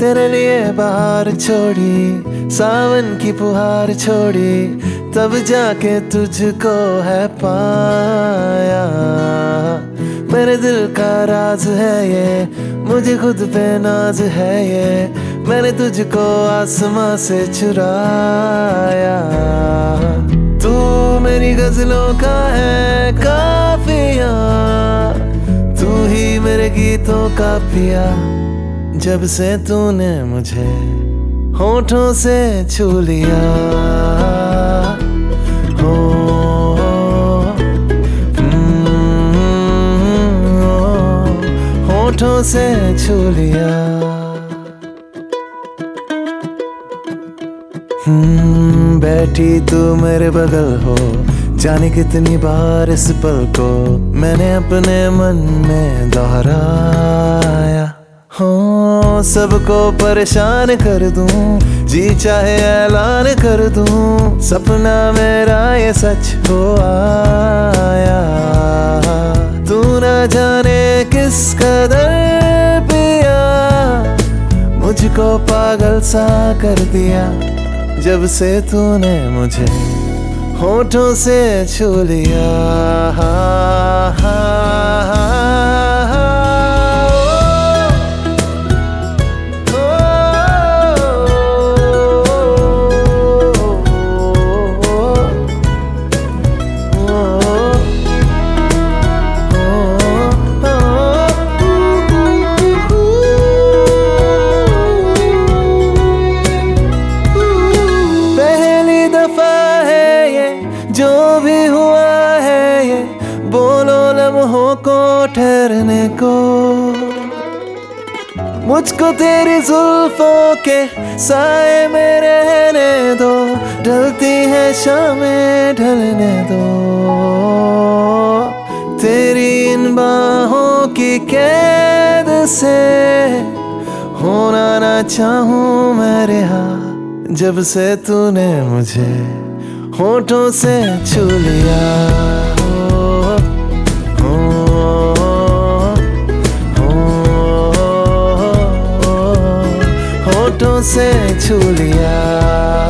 तेरे लिए बाहर छोड़ी, सावन की फुहार छोड़ी, तब जाके तुझको है पाया। मेरे दिल का राज है ये, मुझे खुद पे नाज है ये, मैंने तुझको आसमां से चुराया। तू मेरी गजलों का है काफिया, तू ही मेरे गीतों का पिया। जब से तूने मुझे होठों से छू लिया, हो होठों से छू लिया। बैठी तू मेरे बगल हो, जाने कितनी बार इस पल को मैंने अपने मन में दोहराया। हो सबको परेशान कर दूं, जी चाहे ऐलान कर दूं, सपना मेरा ये सच हो आया। तू ना जाने किस कदर पिया, मुझको पागल सा कर दिया। जब से तूने मुझे होठों से छू लिया। जो भी हुआ है ये, बोलो लम्हों को ठहरने को, मुझको तेरी जुल्फों के साए में रहने दो, ढलती है शामें ढलने दो। तेरी इन बाहों की कैद से होना ना चाहूं मैं रिहा। जब से तूने मुझे होठों से छू लिया, होठों से छू लिया।